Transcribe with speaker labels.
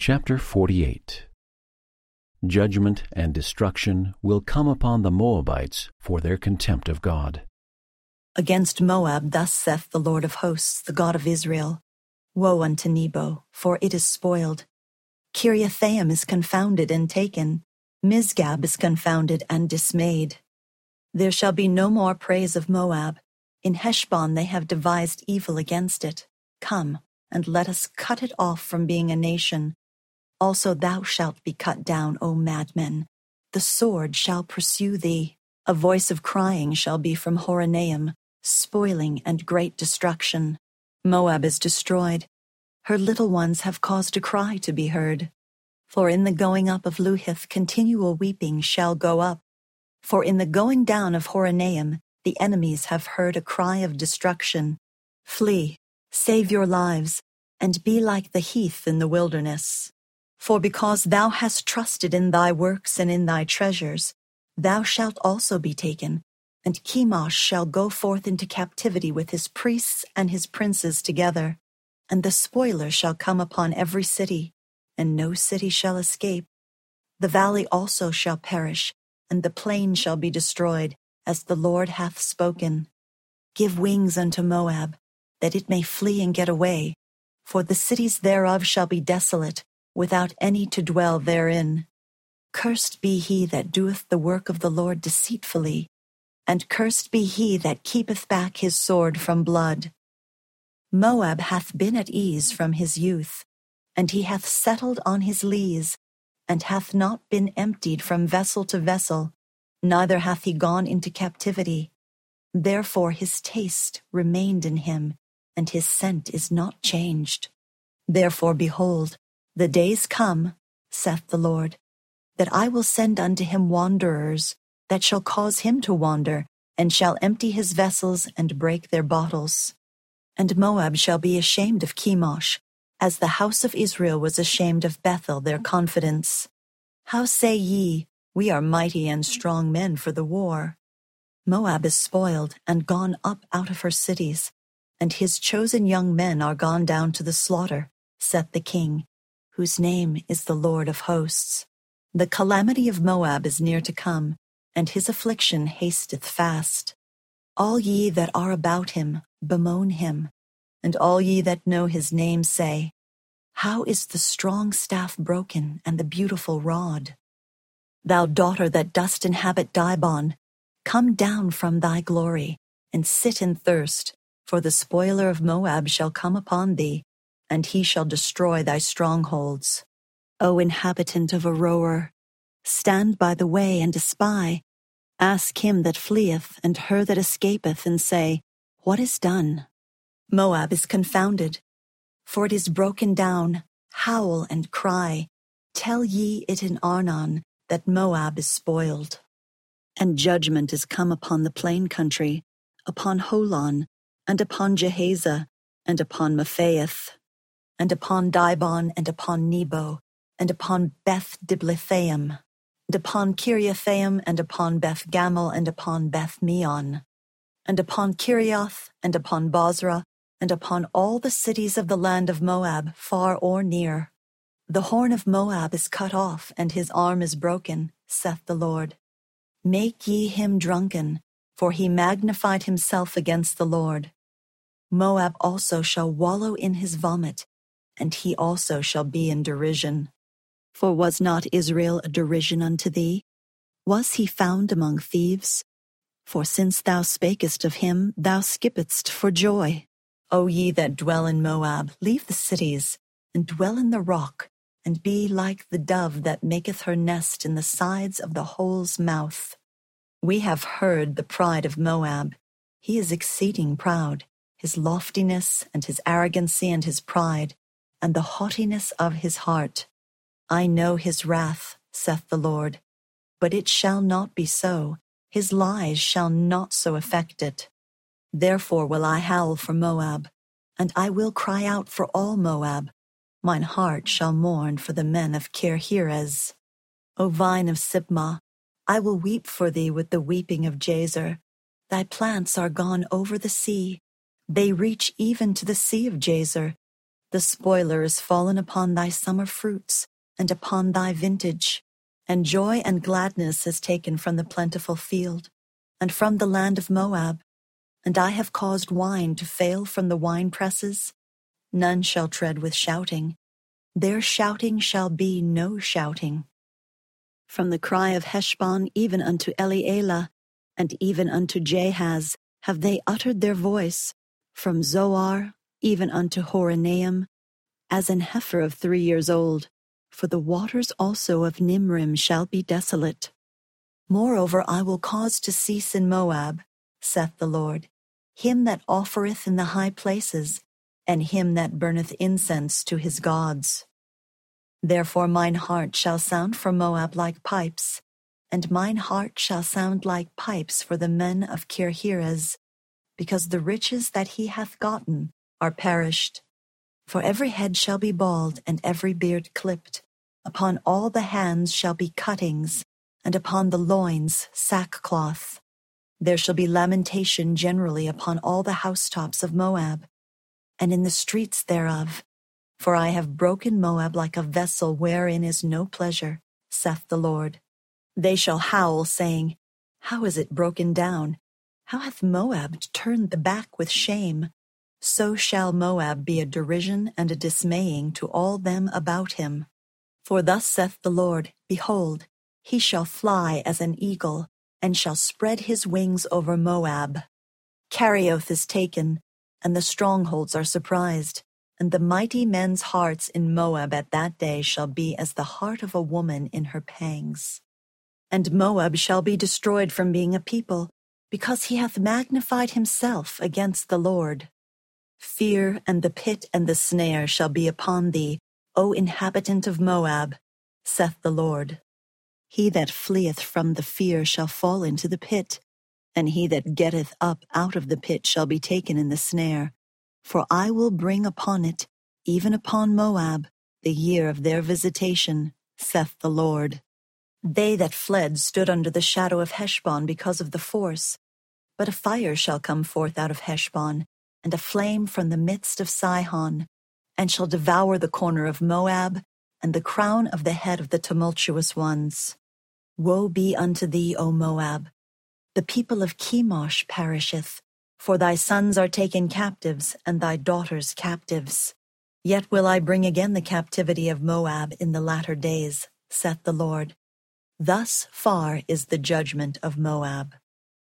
Speaker 1: Chapter 48. Judgment and destruction will come upon the Moabites for their contempt of God.
Speaker 2: Against Moab thus saith the Lord of hosts, the God of Israel, Woe unto Nebo, for it is spoiled. Kiriathaim is confounded and taken. Misgab is confounded and dismayed. There shall be no more praise of Moab. In Heshbon they have devised evil against it. Come, and let us cut it off from being a nation. Also thou shalt be cut down, O madmen. The sword shall pursue thee. A voice of crying shall be from Horonaim, spoiling and great destruction. Moab is destroyed. Her little ones have caused a cry to be heard. For in the going up of Luhith continual weeping shall go up. For in the going down of Horonaim the enemies have heard a cry of destruction. Flee, save your lives, and be like the heath in the wilderness. For because thou hast trusted in thy works and in thy treasures, thou shalt also be taken, and Chemosh shall go forth into captivity with his priests and his princes together. And the spoiler shall come upon every city, and no city shall escape. The valley also shall perish, and the plain shall be destroyed, as the Lord hath spoken. Give wings unto Moab, that it may flee and get away, for the cities thereof shall be desolate, without any to dwell therein. Cursed be he that doeth the work of the Lord deceitfully, and cursed be he that keepeth back his sword from blood. Moab hath been at ease from his youth, and he hath settled on his lees, and hath not been emptied from vessel to vessel, neither hath he gone into captivity. Therefore his taste remained in him, and his scent is not changed. Therefore, behold, the days come, saith the Lord, that I will send unto him wanderers, that shall cause him to wander, and shall empty his vessels and break their bottles. And Moab shall be ashamed of Chemosh, as the house of Israel was ashamed of Bethel their confidence. How say ye, we are mighty and strong men for the war? Moab is spoiled and gone up out of her cities, and his chosen young men are gone down to the slaughter, saith the King, whose name is the Lord of hosts. The calamity of Moab is near to come, and his affliction hasteth fast. All ye that are about him bemoan him, and all ye that know his name say, How is the strong staff broken, and the beautiful rod? Thou daughter that dost inhabit Dibon, come down from thy glory, and sit in thirst, for the spoiler of Moab shall come upon thee, and he shall destroy thy strongholds. O inhabitant of Aroer, stand by the way and espy. Ask him that fleeth and her that escapeth, and say, What is done? Moab is confounded, for it is broken down. Howl and cry. Tell ye it in Arnon, that Moab is spoiled. And judgment is come upon the plain country, upon Holon, and upon Jehaza, and upon Mephaeth, and upon Dibon, and upon Nebo, and upon Beth Diblathaim, and upon Kiriathaim, and upon Beth Gamel, and upon Beth Meon, and upon Kirioth, and upon Bozrah, and upon all the cities of the land of Moab, far or near. The horn of Moab is cut off, and his arm is broken, saith the Lord. Make ye him drunken, for he magnified himself against the Lord. Moab also shall wallow in his vomit, and he also shall be in derision. For was not Israel a derision unto thee? Was he found among thieves? For since thou spakest of him, thou skippedst for joy. O ye that dwell in Moab, leave the cities, and dwell in the rock, and be like the dove that maketh her nest in the sides of the hole's mouth. We have heard the pride of Moab. He is exceeding proud, his loftiness and his arrogancy and his pride, and the haughtiness of his heart. I know his wrath, saith the Lord, but it shall not be so. His lies shall not so affect it. Therefore will I howl for Moab, and I will cry out for all Moab. Mine heart shall mourn for the men of Kirheres. O vine of Sibmah, I will weep for thee with the weeping of Jazer. Thy plants are gone over the sea. They reach even to the sea of Jazer. The spoiler is fallen upon thy summer fruits, and upon thy vintage, and joy and gladness is taken from the plentiful field, and from the land of Moab. And I have caused wine to fail from the wine presses. None shall tread with shouting. Their shouting shall be no shouting. From the cry of Heshbon even unto Elealeh, and even unto Jahaz, have they uttered their voice. From Zoar even unto Horonaim, as an heifer of 3 years old, for the waters also of Nimrim shall be desolate. Moreover, I will cause to cease in Moab, saith the Lord, him that offereth in the high places, and him that burneth incense to his gods. Therefore mine heart shall sound for Moab like pipes, and mine heart shall sound like pipes for the men of Kirheres, because the riches that he hath gotten are perished. For every head shall be bald, and every beard clipped. Upon all the hands shall be cuttings, and upon the loins sackcloth. There shall be lamentation generally upon all the housetops of Moab, and in the streets thereof. For I have broken Moab like a vessel wherein is no pleasure, saith the Lord. They shall howl, saying, How is it broken down? How hath Moab turned the back with shame? So shall Moab be a derision and a dismaying to all them about him. For thus saith the Lord, Behold, he shall fly as an eagle, and shall spread his wings over Moab. Kerioth is taken, and the strongholds are surprised, and the mighty men's hearts in Moab at that day shall be as the heart of a woman in her pangs. And Moab shall be destroyed from being a people, because he hath magnified himself against the Lord. Fear and the pit and the snare shall be upon thee, O inhabitant of Moab, saith the Lord. He that fleeth from the fear shall fall into the pit, and he that getteth up out of the pit shall be taken in the snare. For I will bring upon it, even upon Moab, the year of their visitation, saith the Lord. They that fled stood under the shadow of Heshbon because of the force. But a fire shall come forth out of Heshbon, and a flame from the midst of Sihon, and shall devour the corner of Moab, and the crown of the head of the tumultuous ones. Woe be unto thee, O Moab! The people of Chemosh perisheth, for thy sons are taken captives, and thy daughters captives. Yet will I bring again the captivity of Moab in the latter days, saith the Lord. Thus far is the judgment of Moab.